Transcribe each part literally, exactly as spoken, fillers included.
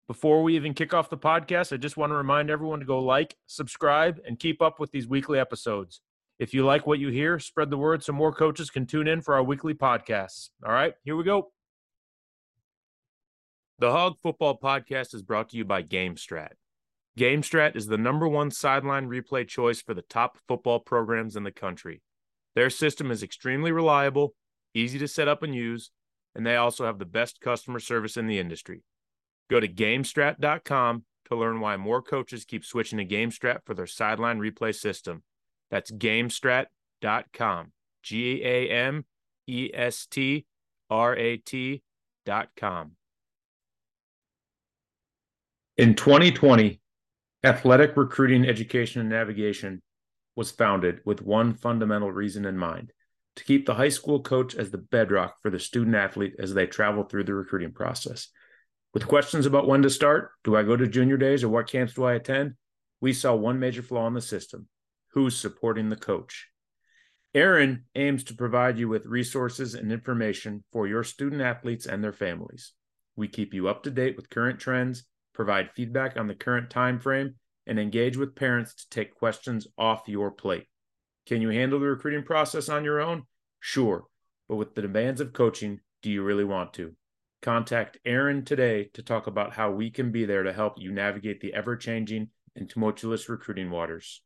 Before we even kick off the podcast, I just want to remind everyone to go like, subscribe, and keep up with these weekly episodes. If you like what you hear, spread the word so more coaches can tune in for our weekly podcasts. All right, here we go. The Hog Football Podcast is brought to you by GameStrat. GameStrat is the number one sideline replay choice for the top football programs in the country. Their system is extremely reliable, easy to set up and use, and they also have the best customer service in the industry. Go to GameStrat dot com to learn why more coaches keep switching to GameStrat for their sideline replay system. That's GameStrat dot com. G A M E S T R A T dot com. In twenty twenty, Athletic Recruiting, Education, and Navigation was founded with one fundamental reason in mind: to keep the high school coach as the bedrock for the student athlete as they travel through the recruiting process. With questions about when to start, do I go to junior days or what camps do I attend? We saw one major flaw in the system: who's supporting the coach? Aaron aims to provide you with resources and information for your student athletes and their families. We keep you up to date with current trends, provide feedback on the current time frame, and engage with parents to take questions off your plate. Can you handle the recruiting process on your own? Sure, but with the demands of coaching, do you really want to? Contact Aaron today to talk about how we can be there to help you navigate the ever-changing and tumultuous recruiting waters.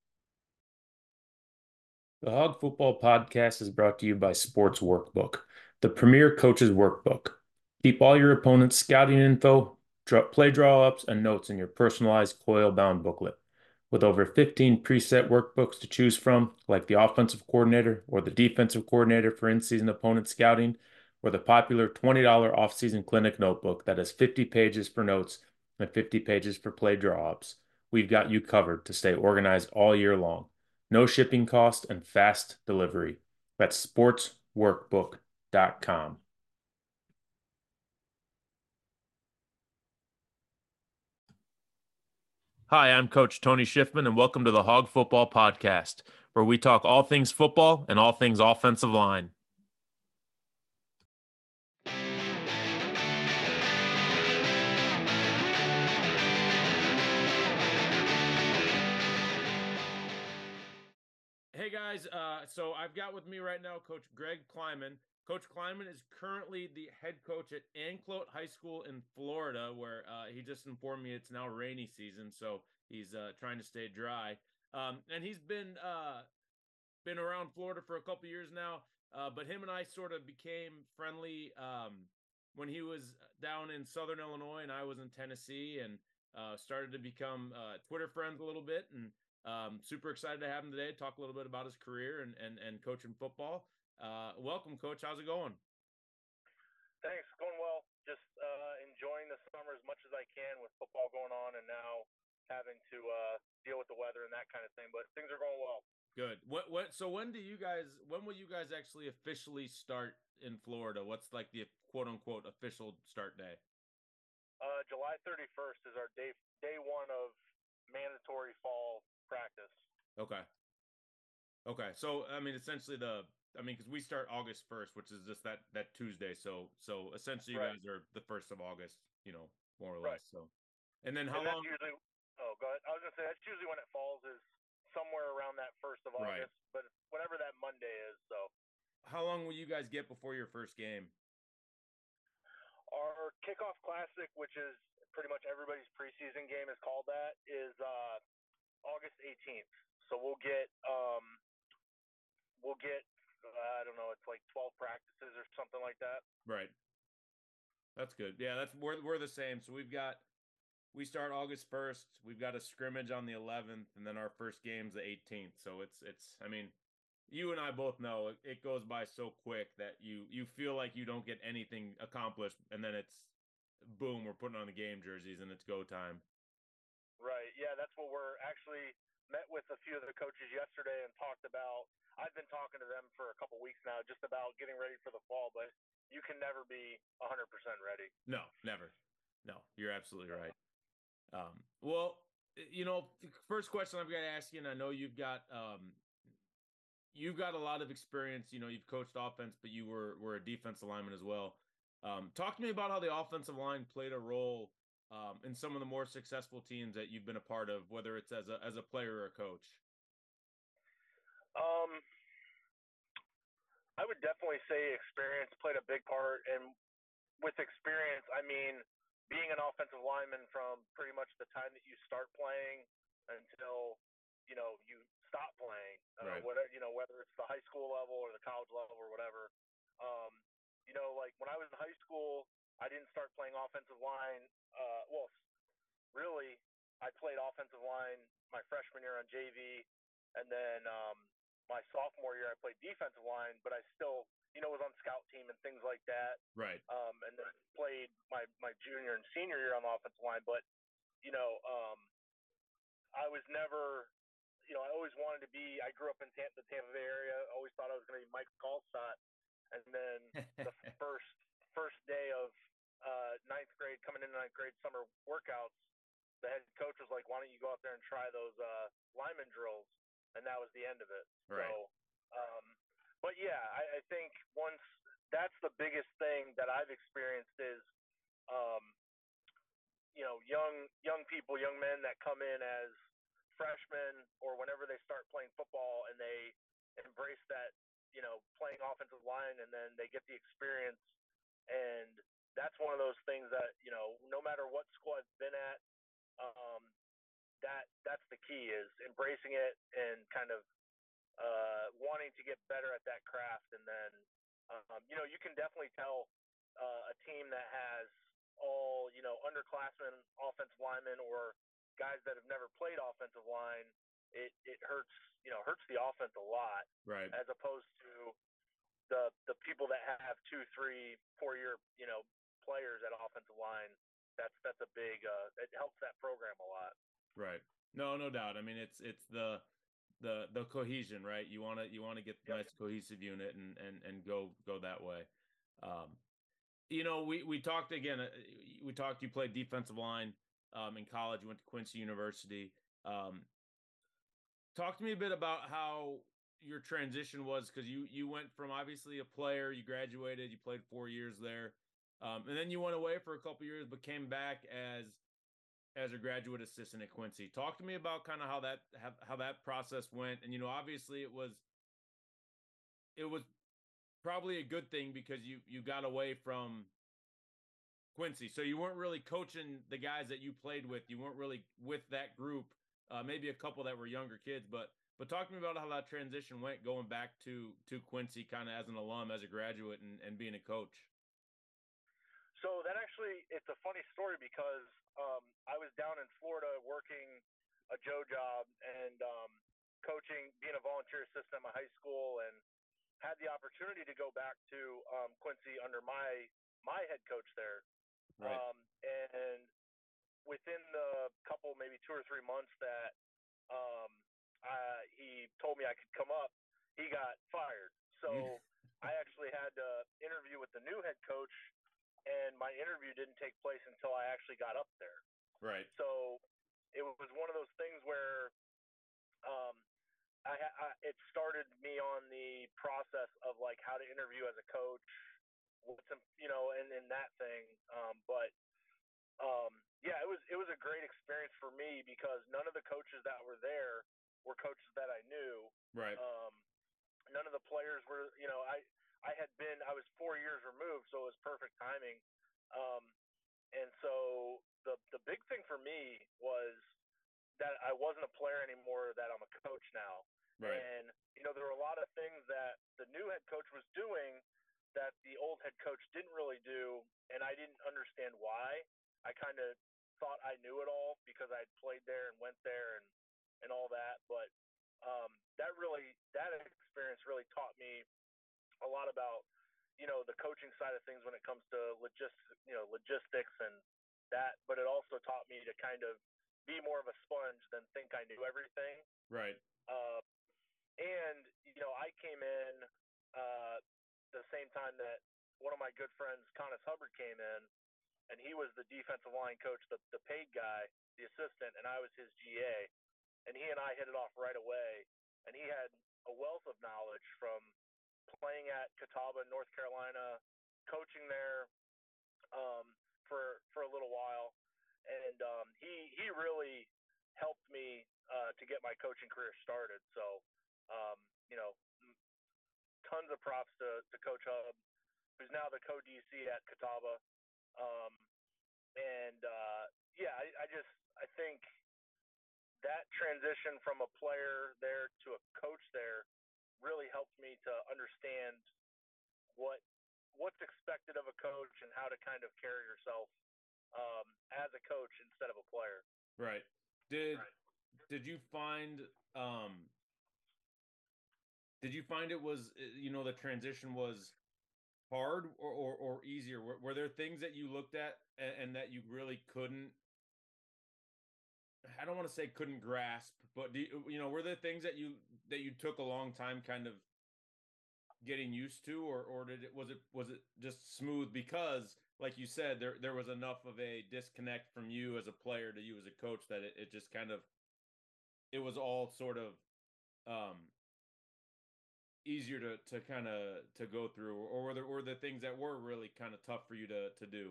The Hog Football Podcast is brought to you by Sports Workbook, the premier coach's workbook. Keep all your opponent's scouting info, play draw-ups, and notes in your personalized coil-bound booklet. With over fifteen preset workbooks to choose from, like the offensive coordinator or the defensive coordinator for in-season opponent scouting, or the popular twenty dollars off-season clinic notebook that has fifty pages for notes and fifty pages for play draw-ups, we've got you covered to stay organized all year long. No shipping cost and fast delivery. That's sports workbook dot com. Hi, I'm Coach Tony Schiffman, and welcome to the Hog Football Podcast, where we talk all things football and all things offensive line. Hey guys, uh, so I've got with me right now Coach Greg Kleiman. Coach Kleiman is currently the head coach at Anclote High School in Florida, where uh, he just informed me it's now rainy season, so he's uh, trying to stay dry. Um, and he's been uh, been around Florida for a couple years now, uh, but him and I sort of became friendly um, when he was down in Southern Illinois and I was in Tennessee, and uh, started to become uh, Twitter friends a little bit, and Um, super excited to have him today, talk a little bit about his career and and, and coaching football. Uh, welcome, Coach. How's it going? Thanks. Going well. Just uh, enjoying the summer as much as I can with football going on, and now having to uh, deal with the weather and that kind of thing. But things are going well. Good. What what? So when do you guys? When will you guys actually officially start in Florida? What's like the quote unquote official start day? Uh, July thirty-first is our day day one of mandatory fall practice. Okay. Okay. So, I mean, essentially the, I mean, because we start August first, which is just that, that Tuesday. So, so essentially you Right. guys are the first of August, you know, more or Right. less. So, and then how and long? That's usually, oh, go ahead. I was going to say, that's usually when it falls is somewhere around that first of Right. August, but whatever that Monday is. So, How long will you guys get before your first game? our kickoff classic, which is pretty much everybody's preseason game is called that, is uh, August eighteenth. So we'll get um, we'll get uh, I don't know, it's like twelve practices or something like that. Right. That's good. Yeah, that's we're we're the same. So we've got we start August first. We've got a scrimmage on the eleventh, and then our first game's the eighteenth. So it's it's. I mean, you and I both know it, it goes by so quick that you you feel like you don't get anything accomplished, and then it's boom, we're putting on the game jerseys and it's go time. Right. Yeah, that's what we're actually met with a few of the coaches yesterday and talked about. I've been talking to them for a couple weeks now just about getting ready for the fall, but you can never be one hundred percent ready. No, never. No, you're absolutely right. Um, well, you know, first question I've got to ask you, and I know you've got um, you've got a lot of experience. You know, you've coached offense, but you were were a defensive lineman as well. Um, talk to me about how the offensive line played a role um, in some of the more successful teams that you've been a part of, whether it's as a as a player or a coach? Um, I would definitely say experience played a big part, and with experience, I mean being an offensive lineman from pretty much the time that you start playing until you know you stop playing, uh, Right. whatever you know, whether it's the high school level or the college level or whatever. Um, you know, like when I was in high school, I didn't start playing offensive line. Uh, well, really, I played offensive line my freshman year on J V, and then um, my sophomore year I played defensive line, but I still, you know, was on scout team and things like that. Right. Um, and then played my my junior and senior year on the offensive line. But you know, um, I was never, you know, I always wanted to be. I grew up in Tampa, the Tampa Bay area. Always thought I was going to be Mike Allstott. And then the first first day of uh, ninth grade, coming into ninth grade summer workouts, the head coach was like, "Why don't you go out there and try those uh, lineman drills?" And that was the end of it. Right. So, um, but yeah, I, I think once that's the biggest thing that I've experienced is, um, you know, young young people, young men that come in as freshmen or whenever they start playing football and they embrace that, you know, playing offensive line, and then they get the experience. And that's one of those things that, you know, no matter what school I've been at, um, that that's the key is embracing it and kind of uh, wanting to get better at that craft. And then, um, you know, you can definitely tell uh, a team that has all, you know, underclassmen, offensive linemen, or guys that have never played offensive line. It, it hurts, you know, hurts the offense a lot, right. as opposed to the the people that have two, three, four year, you know, players at offensive line. That's that's a big. Uh, it helps that program a lot. Right. No, no doubt. I mean, it's it's the the the cohesion, right? You want to you want to get the Yep. nice cohesive unit and and and go go that way. Um, you know, we we talked again. Uh, we talked. You played defensive line um, in college. You went to Quincy University. Um, talk to me a bit about how your transition was, because you you went from obviously a player. You graduated. You played four years there, um, and then you went away for a couple years, but came back as as a graduate assistant at Quincy. Talk to me about kind of how that how, how that process went. And you know, obviously it was it was probably a good thing because you you got away from Quincy. So you weren't really coaching the guys that you played with. You weren't really with that group. Uh, maybe a couple that were younger kids, but but talk to me about how that transition went going back to to Quincy kind of as an alum, as a graduate, and, and being a coach. So that actually, it's a funny story because um, I was down in Florida working a Joe job and um, coaching, being a volunteer assistant at my high school, and had the opportunity to go back to um, Quincy under my my head coach there. Right. Um, and within the couple, maybe two or three months that um, uh, he told me I could come up, he got fired. So I actually had to interview with the new head coach, and my interview didn't take place until I actually got up there. Right. So it was one of those things where um, I, I it started me on the process of like how to interview as a coach, what's you know, and, and that thing. Um, but um, yeah, it was it was a great experience for me because none of the coaches that were there were coaches that I knew. Right. Um, none of the players were, you know, I I had been I was four years removed, so it was perfect timing. Um, and so the the big thing for me was that I wasn't a player anymore, that I'm a coach now. Right. And you know, there were a lot of things that the new head coach was doing that the old head coach didn't really do, and I didn't understand why. I kind of thought I knew it all because I'd played there and went there and and all that, but um, that really that experience really taught me a lot about, you know, the coaching side of things when it comes to logis you know logistics and that, but it also taught me to kind of be more of a sponge than think I knew everything. Right. Uh, and you know, I came in uh, the same time that one of my good friends, Connis Hubbard, came in, and he was the defensive line coach, the the paid guy, the assistant, and I was his G A. And he and I hit it off right away. And he had a wealth of knowledge from playing at Catawba, North Carolina, coaching there um, for for a little while, my coaching career started. So, um, you know, tons of props to, to Coach Hub, who's now the co-D C at Catawba. Um, and uh, yeah, I, I just I think that transition from a player there to a coach there really helped me to understand what what's expected of a coach and how to kind of carry yourself um, as a coach instead of a player. Right. Did right. did you find um, did you find it was you know the transition was hard or, or, or easier? Were, were there things that you looked at and, and that you really couldn't, I don't want to say couldn't grasp, but do you, you know, were there things that you, that you took a long time kind of getting used to, or, or did it, was it, was it just smooth? Because like you said, there, there was enough of a disconnect from you as a player to you as a coach that it, it just kind of, it was all sort of, um, easier to, to kind of to go through, or were there were the things that were really kind of tough for you to, to do?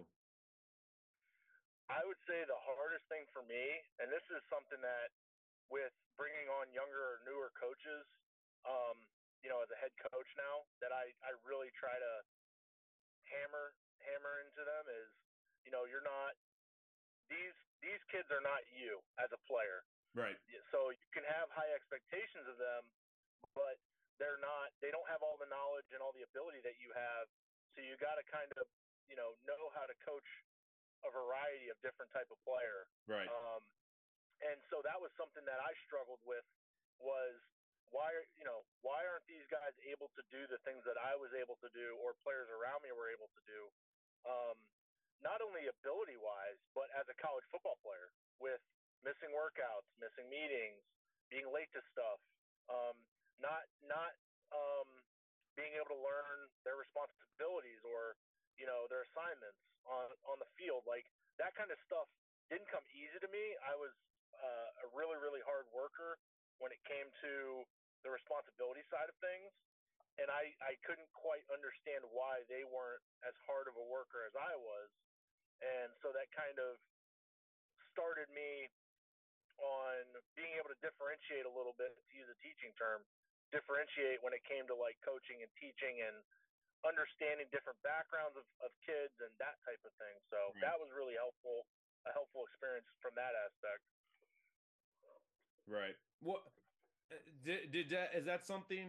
I would say the hardest thing for me, and this is something that with bringing on younger or newer coaches, um, you know, as a head coach now, that I, I really try to hammer hammer into them is, you know, you're not these these kids are not you as a player. Right. So you can have high expectations of them, but they're not, they don't have all the knowledge and all the ability that you have. So you got to kind of, you know, know how to coach a variety of different type of player. Right. Um, and so that was something that I struggled with was why, you know, why aren't these guys able to do the things that I was able to do or players around me were able to do? Um, not only ability wise, but as a college football player with missing workouts, missing meetings, being late to stuff. Um, not not um, being able to learn their responsibilities or you know their assignments on on the field, like that kind of stuff didn't come easy to me. I was uh, a really really hard worker when it came to the responsibility side of things, and I I couldn't quite understand why they weren't as hard of a worker as I was, and so that kind of started me on being able to differentiate a little bit, to use a teaching term, differentiate when it came to like coaching and teaching and understanding different backgrounds of, of kids and that type of thing. So right. That was really helpful, a helpful experience from that aspect. Right. What did, did that, is that something,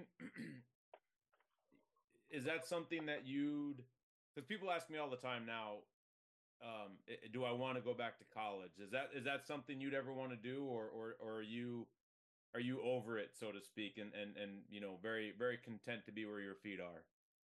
is that something that you'd, because people ask me all the time now, um, do I want to go back to college? Is that, is that something you'd ever want to do, or, or, or are you, are you over it, so to speak, and, and, and, you know, very, very content to be where your feet are?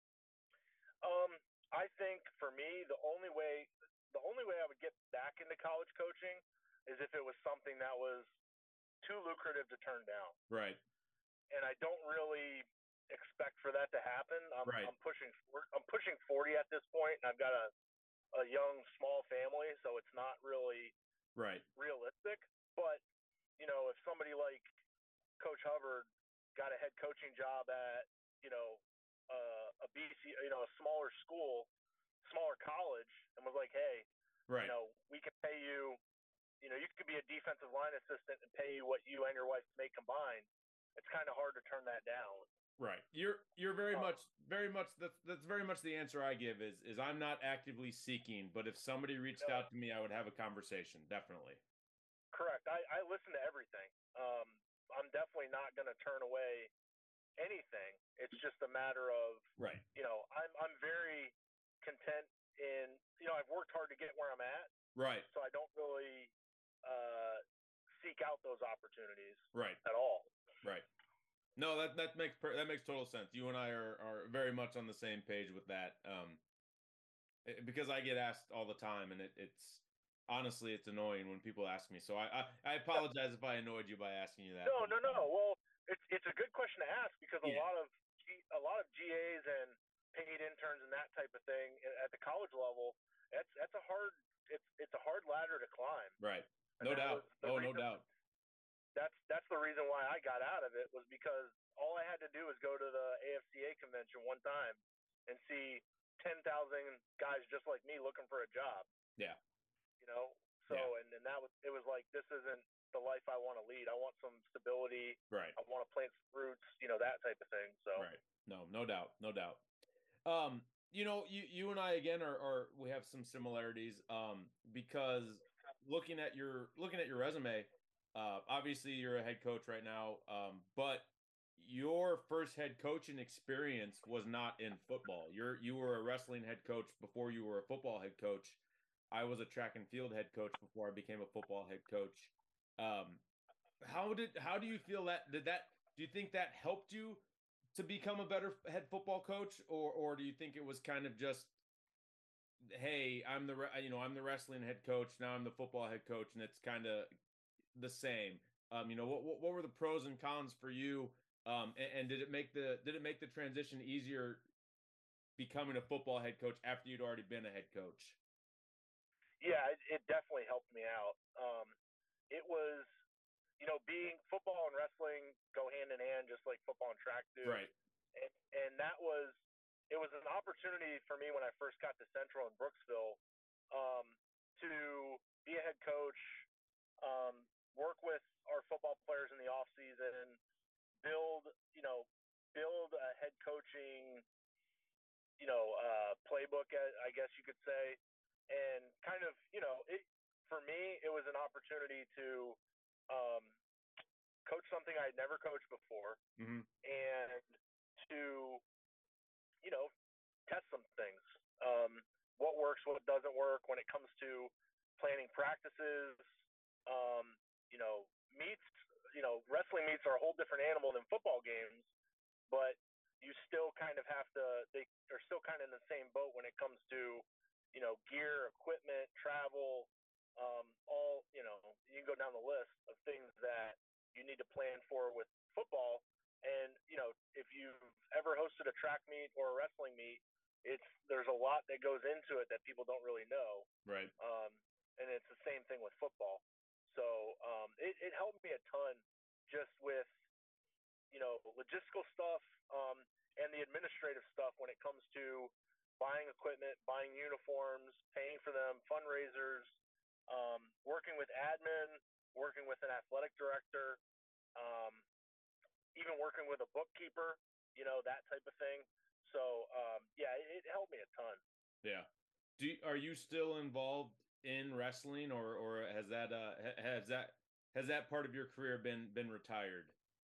Um, I think for me, the only way, the only way I would get back into college coaching is if it was something that was too lucrative to turn down. Right. And I don't really expect for that to happen. I'm, right. I'm pushing, I'm pushing forty at this point, and I've got a, a young, small family, so it's not really right realistic. But, you know, if somebody like Coach Hubbard got a head coaching job at, you know, uh, a B C, you know, a smaller school, smaller college, and was like, hey, right. you know, we can pay you, you know, you could be a defensive line assistant and pay you what you and your wife make combined. It's kind of hard to turn that down. Right. You're you're very um, much very much that's that's very much the answer I give is is I'm not actively seeking, but if somebody reached no, out to me, I would have a conversation. Definitely. Correct. I, I listen to everything. Um, I'm definitely not going to turn away anything. It's just a matter of, right. you know, I'm I'm very content in, you know, I've worked hard to get where I'm at. Right. So I don't really uh, seek out those opportunities. Right. At all. Right. No, that that makes per, that makes total sense. You and I are are very much on the same page with that. Um, it, because I get asked all the time, and it, it's honestly it's annoying when people ask me. So I I, I apologize if I annoyed you by asking you that. No, no, no. Well, it's it's a good question to ask because yeah. a lot of G, a lot of G As and paid interns and that type of thing at the college level, that's that's a hard it's it's a hard ladder to climb. Right. No doubt. Oh, no doubt. That's that's the reason why I got out of it was because all I had to do was go to the A F C A convention one time and see ten thousand guys just like me looking for a job. Yeah. You know, so yeah. and, and that was it was like this isn't the life I want to lead. I want some stability. Right. I want to plant some roots, you know, that type of thing. So right. No, no doubt, no doubt. Um, you know, you you and I again are, are we have some similarities. Um, because looking at your looking at your resume, uh, obviously you're a head coach right now. Um, but your first head coaching experience was not in football. You're you were a wrestling head coach before you were a football head coach. I was a track and field head coach before I became a football head coach. Um, how did how do you feel that did that do you think that helped you to become a better head football coach, or or do you think it was kind of just, hey, I'm the you know I'm the wrestling head coach, now I'm the football head coach, and it's kind of the same? Um, you know, what, what what were the pros and cons for you? Um, and, and did it make the did it make the transition easier becoming a football head coach after you'd already been a head coach? Yeah, it, it definitely helped me out. Um, it was, you know, being football and wrestling go hand in hand, just like football and track do. Right. And, and that was, it was an opportunity for me when I first got to Central in Brooksville, um, to be a head coach, um, work with our football players in the off season, build, you know, build a head coaching, you know, uh, playbook, I guess you could say, and kind of, you know, it, for me, it was an opportunity to um, coach something I had never coached before, mm-hmm. and to, you know, test some things. Um, what works, what doesn't work when it comes to planning practices. Um, you know, meets, you know, wrestling meets are a whole different animal than football games, but you still kind of have to, they are still kind of in the same boat when it comes to, you know, gear, equipment, travel, um, all, you know, you can go down the list of things that you need to plan for with football. And, you know, if you've ever hosted a track meet or a wrestling meet, it's, there's a lot that goes into it that people don't really know. Right. Um, and it's the same thing with football. So um, it, it helped me a ton just with, you know, logistical stuff, um, and the administrative stuff when it comes to buying equipment, buying uniforms, paying for them, fundraisers, um, working with admin, working with an athletic director, um, even working with a bookkeeper, you know, that type of thing. So, um, yeah, it, it helped me a ton. Yeah. Do you, are you still involved in wrestling, or or has that uh has that has that part of your career been been retired?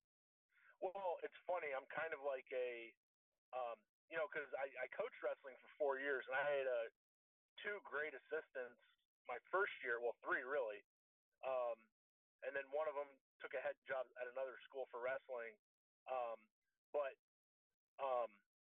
Well, it's funny. I'm kind of like a, um, you know, because I, I coached wrestling for four years, and I had uh, two great assistants my first year. Well, three really, um, and then one of them took a head job at another school for wrestling. Um, but um,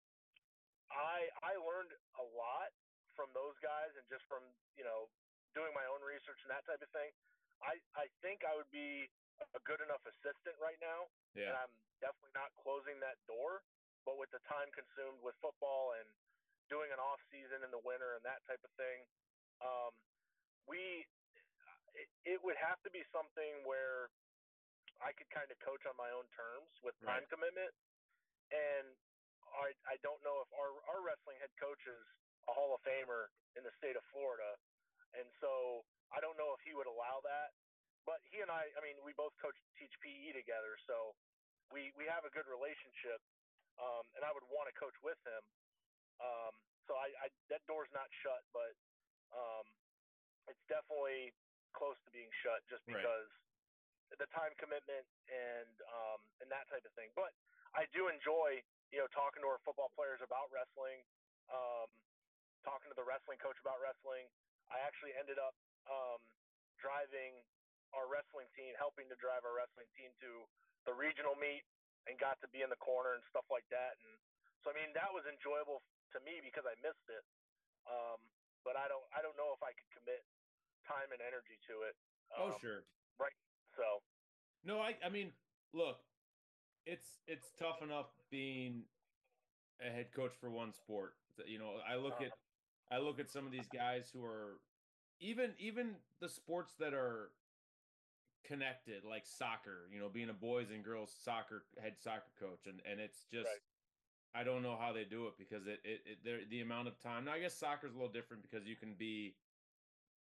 I I learned a lot from those guys, and just from, you know, doing my own research and that type of thing. I I think I would be a good enough assistant right now, Yeah. and I'm definitely not closing that door. But with the time consumed with football and doing an off season in the winter and that type of thing, um, we it, it would have to be something where I could kind of coach on my own terms with time Right. commitment. And I I don't know if our our wrestling head coach is a Hall of Famer in the state of Florida, and so I don't know if he would allow that. But he and I, I mean, we both coach teach P E together, so we we have a good relationship, um, and I would want to coach with him. Um, so I, I that door's not shut, but um, it's definitely close to being shut, just Right. because the time commitment and um, and that type of thing. But I do enjoy, you know, talking to our football players about wrestling, um, talking to the wrestling coach about wrestling. I actually ended up um, driving our wrestling team, helping to drive our wrestling team to the regional meet, and got to be in the corner and stuff like that. And so, I mean, that was enjoyable to me because I missed it. Um, but I don't, I don't know if I could commit time and energy to it. Oh, Um, sure. right. So. No, I I mean, look, it's it's tough enough being a head coach for one sport. You know, I look Uh, at I look at some of these guys who are even even the sports that are connected, like soccer, you know, being a boys and girls soccer head soccer coach, and and it's just right. I don't know how they do it, because it it, it there the amount of time. Now, I guess soccer's a little different because you can be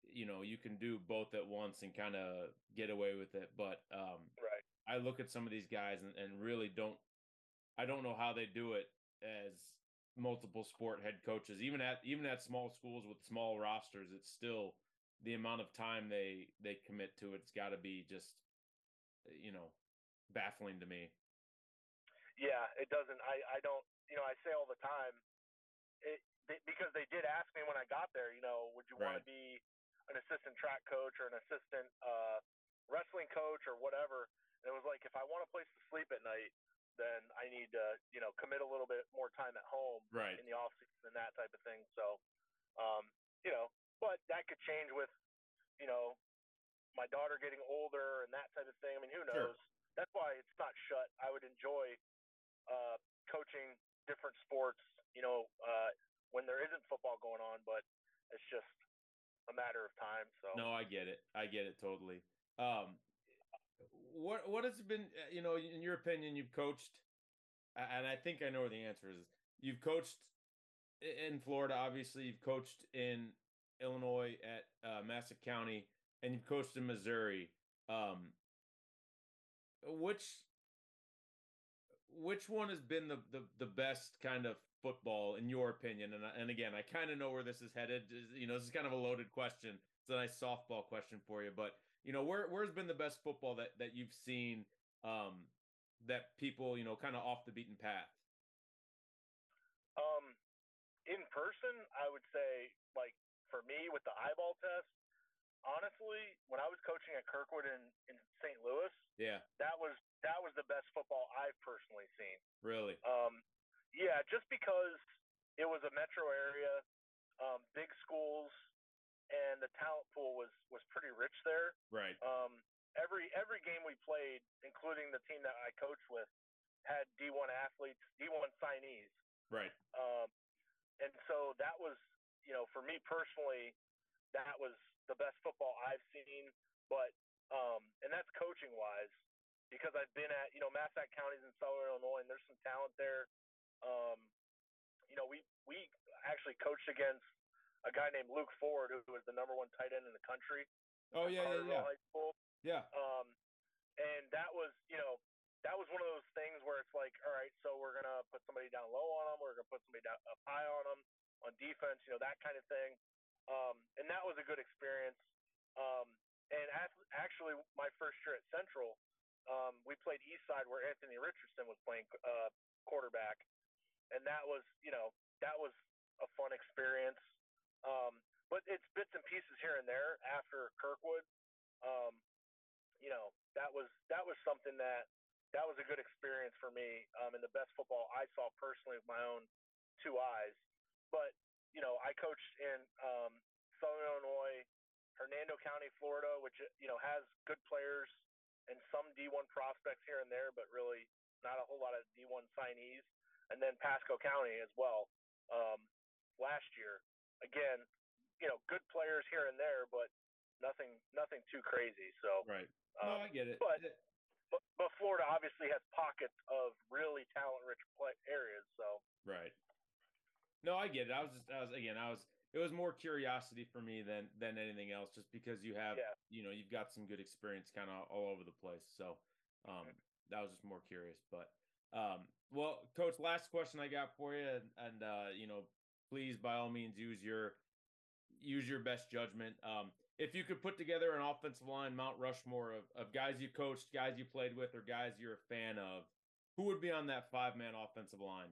you know, you can do both at once and kind of get away with it. But um, Right. I look at some of these guys and, and really don't, I don't know how they do it as multiple sport head coaches. Even at even at small schools with small rosters, it's still the amount of time they they commit to it. It's got to be just, you know, baffling to me. Yeah, it doesn't. I I don't. You know, I say all the time, it they, because they did ask me when I got there. You know, would you want Right. to be an assistant track coach or an assistant uh, wrestling coach or whatever? And it was like, if I want a place to sleep at night, then I need to, you know, commit a little bit more time at home Right. in the off season and that type of thing. So, um, you know, but that could change with, you know, my daughter getting older and that type of thing. I mean, who Sure. knows? That's why it's not shut. I would enjoy uh, coaching different sports, you know, uh, when there isn't football going on, but it's just a matter of time. So No, I get it. I get it totally. Um, what what has been, you know, in your opinion, you've coached, and I think I know where the answer is. You've coached in Florida, obviously. You've coached in Illinois at uh, Massac County, and you've coached in Missouri. Um, which which one has been the the, the best kind of football in your opinion? And and again, I kind of know where this is headed. You know, this is kind of a loaded question. It's a nice softball question for you, but you know, where where's been the best football that that you've seen, um, that people, you know, kind of off the beaten path? um, in person, I would say, like, for me with the eyeball test, honestly, when I was coaching at Kirkwood in, in Saint Louis, Yeah, that was that was the best football I've personally seen. really. Um, yeah, just because it was a metro area, um, big schools, and the talent pool was was pretty rich there. Right, Um, every every game we played, including the team that I coached with, had D one athletes, D one signees. right. Um, and so that was, you know, for me personally, that was the best football I've seen. But um, and that's coaching wise, because I've been at, you know, Massac counties in Southern Illinois, and there's some talent there. Um, you know, we we actually coached against a guy named Luke Ford, who was the number one tight end in the country Oh from yeah, yeah, Carterville yeah, High School. yeah. Um, and that was, you know, that was one of those things where it's like, all right, so we're gonna put somebody down low on them, we're gonna put somebody down up high on them on defense, you know, that kind of thing. Um, and that was a good experience. Um, and actually, my first year at Central, um, we played Eastside, where Anthony Richardson was playing uh, quarterback, and that was, you know, that was a fun experience. Um, but it's bits and pieces here and there after Kirkwood. Um, you know, that was that was something that that was a good experience for me, um, and the best football I saw personally with my own two eyes. But you know, I coached in um, Southern Illinois, Hernando County, Florida, which, you know, has good players and some D one prospects here and there, but really not a whole lot of D one signees. And then Pasco County as well. Um, last year, again, you know, good players here and there, but nothing nothing too crazy. So, Right. No, um, I get it. but, but but Florida obviously has pockets of really talent rich areas. So Right. No, I get it. I was just, I was again, I was. It was more curiosity for me than than anything else, just because you have, yeah, you know, you've got some good experience kind of all over the place. So, mm-hmm. um, that was just more curious. But, um, well, Coach, last question I got for you, and, and uh, you know, please by all means use your use your best judgment. Um, if you could put together an offensive line Mount Rushmore of, of guys you coached, guys you played with, or guys you're a fan of, who would be on that five man offensive line?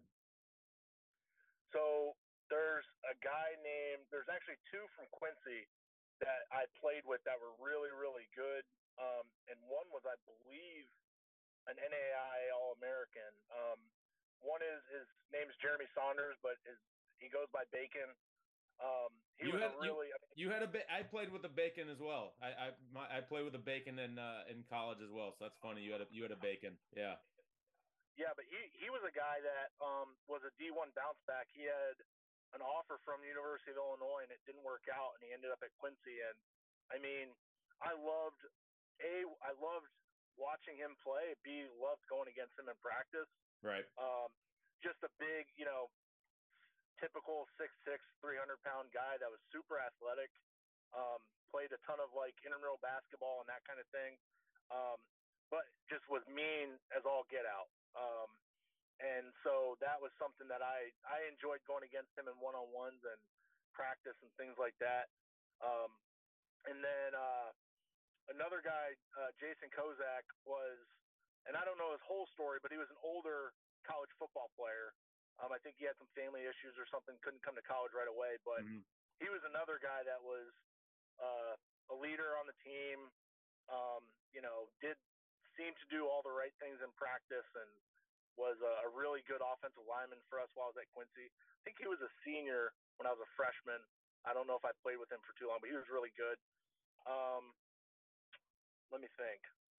So there's a guy named, there's actually two from Quincy that I played with that were really, really good. Um, and one was, I believe, an N A I A All-American. Um, one is, his name's Jeremy Saunders, but his, he goes by Bacon. Um, he You was had a you really, I mean, you had a bit. I played with a Bacon as well. I I my, I played with a Bacon in uh, in college as well. So that's funny. You had a you had a Bacon. Yeah. yeah, but he, he was a guy that um, was a D one bounce back. He had an offer from the University of Illinois, and it didn't work out, and he ended up at Quincy. And I mean, I loved a I loved watching him play. B, loved going against him in practice. Right. Um, just a big, you know, typical six six, three hundred pound guy that was super athletic. Um, played a ton of like intramural basketball and that kind of thing. Um, but just was mean as all get out. Um, and so that was something that I I enjoyed going against him in one on ones and practice and things like that. Um, and then uh, another guy, uh, Jason Kozak, was, and I don't know his whole story, but he was an older college football player. Um, I think he had some family issues or something, couldn't come to college right away. But mm-hmm. he was another guy that was uh, a leader on the team. Um, you know, did seem to do all the right things in practice and was a, a really good offensive lineman for us while I was at Quincy. I think he was a senior when I was a freshman. I don't know if I played with him for too long, but he was really good. Um, let me think.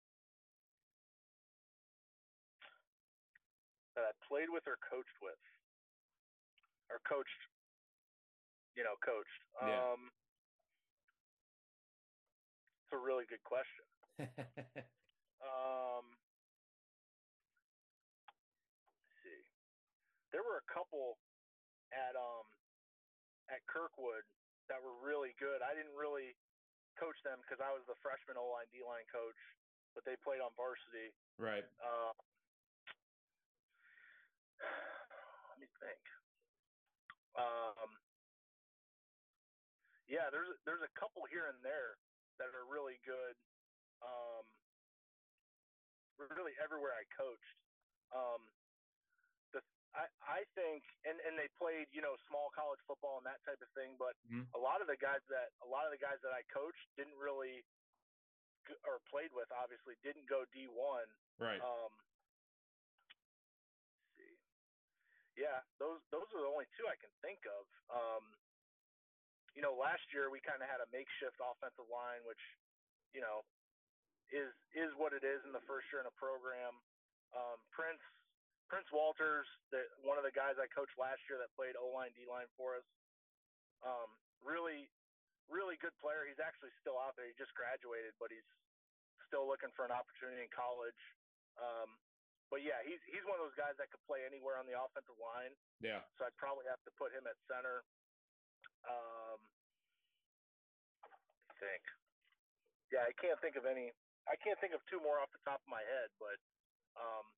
That I played with or coached with, or coached, you know, coached. Yeah. Um, it's a really good question. um, let's see. There were a couple at um at Kirkwood that were really good. I didn't really coach them because I was the freshman O-line D-line coach, but they played on varsity. Right. Uh, let me think. Um, yeah, there's there's a couple here and there that are really good. Um, really everywhere I coached. Um, the I I think and and they played you know small college football and that type of thing, but mm-hmm. a lot of the guys that a lot of the guys that I coached didn't really or played with obviously didn't go D one. Right. Um, Yeah, those those are the only two I can think of. Um, you know, last year we kind of had a makeshift offensive line, which, you know, is is what it is in the first year in a program. Um, Prince Prince Walters, the, one of the guys I coached last year that played O-line, D-line for us. Um, really, really good player. He's actually still out there. He just graduated, but he's still looking for an opportunity in college. Um, But yeah, he's he's one of those guys that could play anywhere on the offensive line. Yeah. So I'd probably have to put him at center. Um, I think. Yeah, I can't think of any. I can't think of two more off the top of my head, but um,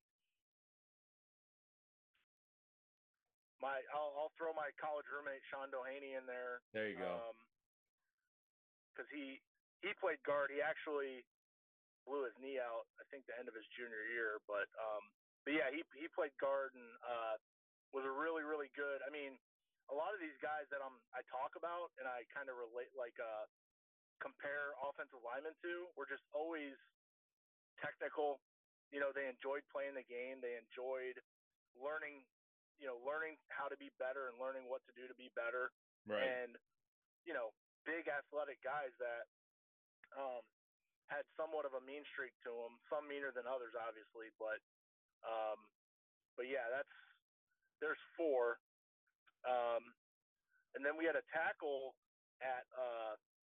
my I'll, I'll throw my college roommate Sean Doheny in there. There you go. Because um, he he played guard. He actually blew his knee out, I think, the end of his junior year. But um, but yeah, he he played guard and uh, was a really really good. I mean, a lot of these guys that I'm I talk about and I kind of relate like uh, compare offensive linemen to were just always technical. You know, they enjoyed playing the game. They enjoyed learning. You know, learning how to be better and learning what to do to be better. Right. And you know, big athletic guys that. Um, had somewhat of a mean streak to him, some meaner than others, obviously, but um, but yeah, that's there's four, um, and then we had a tackle at uh,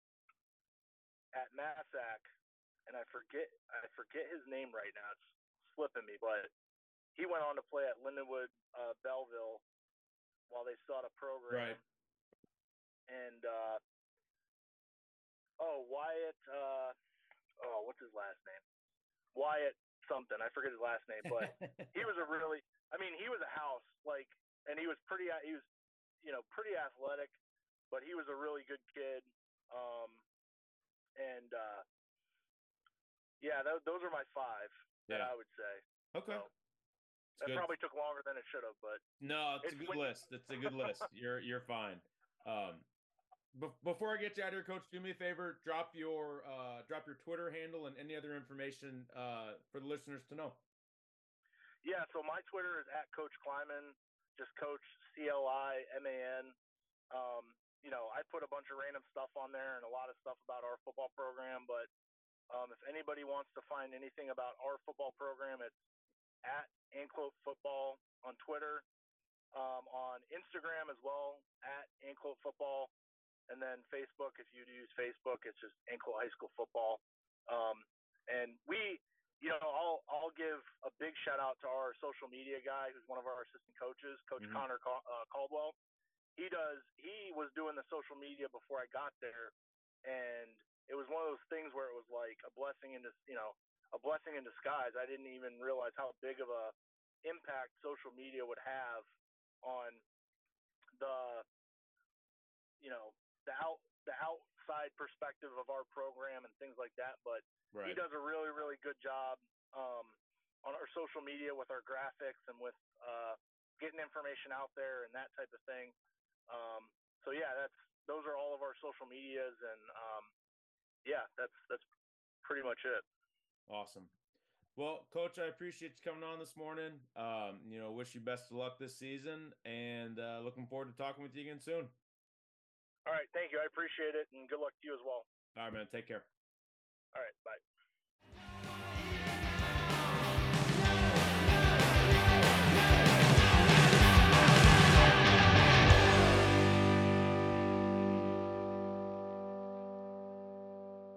at Massac, and I forget I forget his name right now. It's slipping me, but he went on to play at Lindenwood uh, Belleville while they still had a program, right? And uh, oh, Wyatt. Uh, oh, what's his last name? Wyatt something. I forget his last name, but he was a really, I mean, he was a house, like, and he was pretty, he was, you know, pretty athletic, but he was a really good kid. Um, and, uh, yeah, th- those are my five that yeah. I would say. Okay. So, that good. Probably took longer than it should have, but no, it's, it's a good when... list. It's a good list. You're, you're fine. Um, Before I get you out here, Coach, do me a favor. Drop your uh, drop your Twitter handle and any other information uh, for the listeners to know. Yeah, so my Twitter is at Coach Kleiman, just Coach C L I M A N. Um, you know, I put a bunch of random stuff on there and a lot of stuff about our football program. But um, if anybody wants to find anything about our football program, it's at Anklote Football on Twitter, um, on Instagram as well, at Anklote Football. And then Facebook, if you use Facebook, it's just Anklote High School Football. Um, and we, you know, I'll I'll give a big shout out to our social media guy, who's one of our assistant coaches, Coach mm-hmm. Connor uh, Caldwell. He does. He was doing the social media before I got there, and it was one of those things where it was like a blessing in dis- you know a blessing in disguise. I didn't even realize how big of a impact social media would have on the you know the out the outside perspective of our program and things like that. But Right. he does a really really good job um, on our social media with our graphics and with uh, getting information out there and that type of thing. Um, so yeah, that's those are all of our social medias, and um, yeah, that's that's pretty much it. Awesome. Well, Coach, I appreciate you coming on this morning. Um, you know, wish you best of luck this season, and uh, looking forward to talking with you again soon. All right, thank you. I appreciate it, and good luck to you as well. All right, man. Take care. All right, bye.